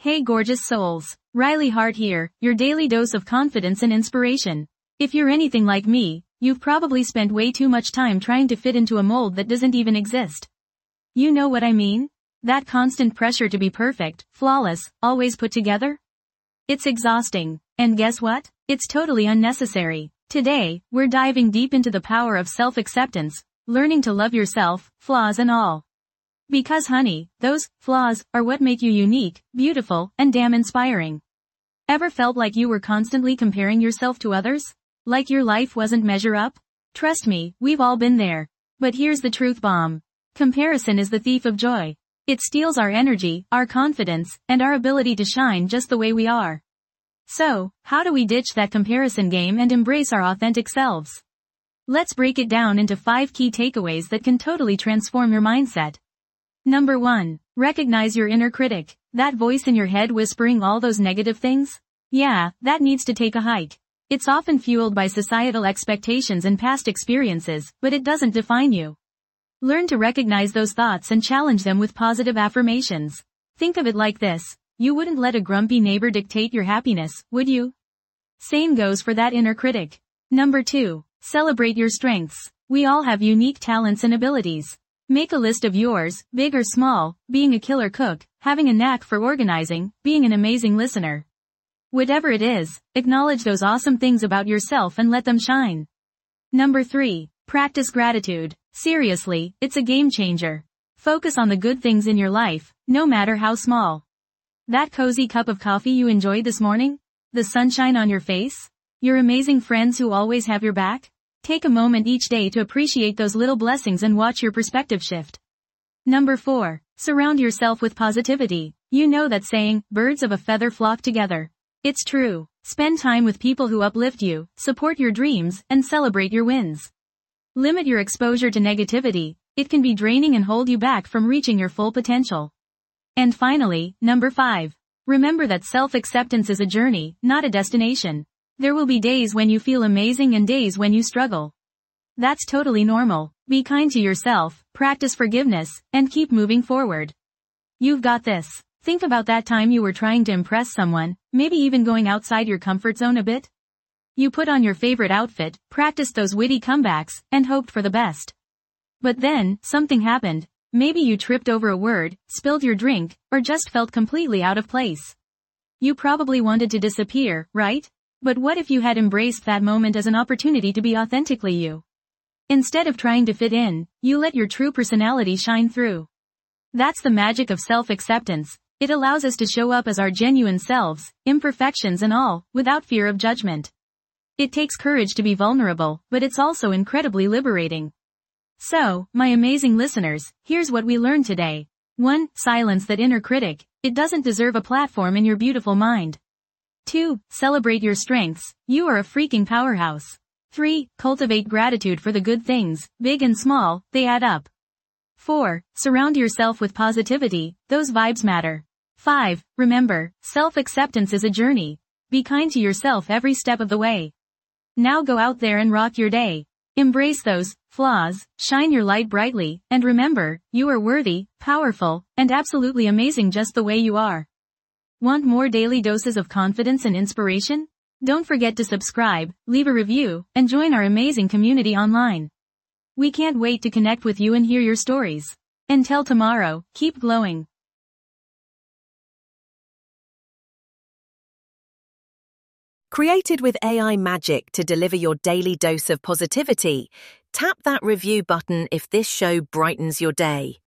Hey gorgeous souls, Riley Hart here, your daily dose of confidence and inspiration. If you're anything like me, you've probably spent way too much time trying to fit into a mold that doesn't even exist. You know what I mean? That constant pressure to be perfect, flawless, always put together? It's exhausting. And guess what? It's totally unnecessary. Today, we're diving deep into the power of self-acceptance, learning to love yourself, flaws and all. Because honey, those flaws are what make you unique, beautiful, and damn inspiring. Ever felt like you were constantly comparing yourself to others? Like your life wasn't measure up? Trust me, we've all been there. But here's the truth bomb. Comparison is the thief of joy. It steals our energy, our confidence, and our ability to shine just the way we are. So, how do we ditch that comparison game and embrace our authentic selves? Let's break it down into 5 key takeaways that can totally transform your mindset. Number 1. Recognize your inner critic. That voice in your head whispering all those negative things? Yeah, that needs to take a hike. It's often fueled by societal expectations and past experiences, but it doesn't define you. Learn to recognize those thoughts and challenge them with positive affirmations. Think of it like this. You wouldn't let a grumpy neighbor dictate your happiness, would you? Same goes for that inner critic. Number 2. Celebrate your strengths. We all have unique talents and abilities. Make a list of yours, big or small, being a killer cook, having a knack for organizing, being an amazing listener. Whatever it is, acknowledge those awesome things about yourself and let them shine. Number 3. Practice gratitude. Seriously, it's a game changer. Focus on the good things in your life, no matter how small. That cozy cup of coffee you enjoyed this morning? The sunshine on your face? Your amazing friends who always have your back? Take a moment each day to appreciate those little blessings and watch your perspective shift. Number 4. Surround yourself with positivity. You know that saying, birds of a feather flock together. It's true. Spend time with people who uplift you, support your dreams, and celebrate your wins. Limit your exposure to negativity. It can be draining and hold you back from reaching your full potential. And finally, number 5. Remember that self-acceptance is a journey, not a destination. There will be days when you feel amazing and days when you struggle. That's totally normal. Be kind to yourself, practice forgiveness, and keep moving forward. You've got this. Think about that time you were trying to impress someone, maybe even going outside your comfort zone a bit. You put on your favorite outfit, practiced those witty comebacks, and hoped for the best. But then, something happened. Maybe you tripped over a word, spilled your drink, or just felt completely out of place. You probably wanted to disappear, right? But what if you had embraced that moment as an opportunity to be authentically you? Instead of trying to fit in, you let your true personality shine through. That's the magic of self-acceptance. It allows us to show up as our genuine selves, imperfections and all, without fear of judgment. It takes courage to be vulnerable, but it's also incredibly liberating. So, my amazing listeners, here's what we learned today. 1. Silence that inner critic. It doesn't deserve a platform in your beautiful mind. 2. Celebrate your strengths. You are a freaking powerhouse. 3. Cultivate gratitude for the good things, big and small, they add up. 4. Surround yourself with positivity, those vibes matter. 5. Remember, self-acceptance is a journey. Be kind to yourself every step of the way. Now go out there and rock your day. Embrace those flaws, shine your light brightly, and remember, you are worthy, powerful, and absolutely amazing just the way you are. Want more daily doses of confidence and inspiration? Don't forget to subscribe, leave a review, and join our amazing community online. We can't wait to connect with you and hear your stories. Until tomorrow, keep glowing. Created with AI magic to deliver your daily dose of positivity, tap that review button if this show brightens your day.